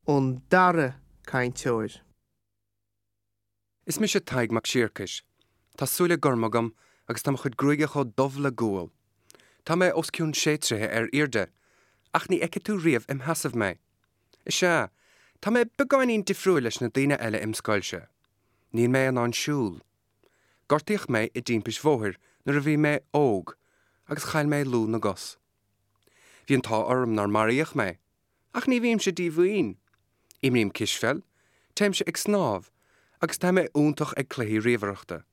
ón dara cainteoir. Is mis sé taig mac siarcais. Tá súile gormagam agus tam chud grúige cho dómh le gúil. Tá mé osciún séitrithe irde, ach ní eice tú riamh im hasamh mé. Is sé, tá mé begáinín difriúil leis na daoine eile im scoilse. Níl mé an siúl. Gortaíoch mé I dtímpis bmhóthir nuair a bhí mé óg, agus chail mé lú na gos. Bhí an tá orm nar maríoch mé, ach ní bhím sé díomhúin. Imrím cisfel, téim sé ag snáb, agus tá mé úntach ag cléí riamhreachta.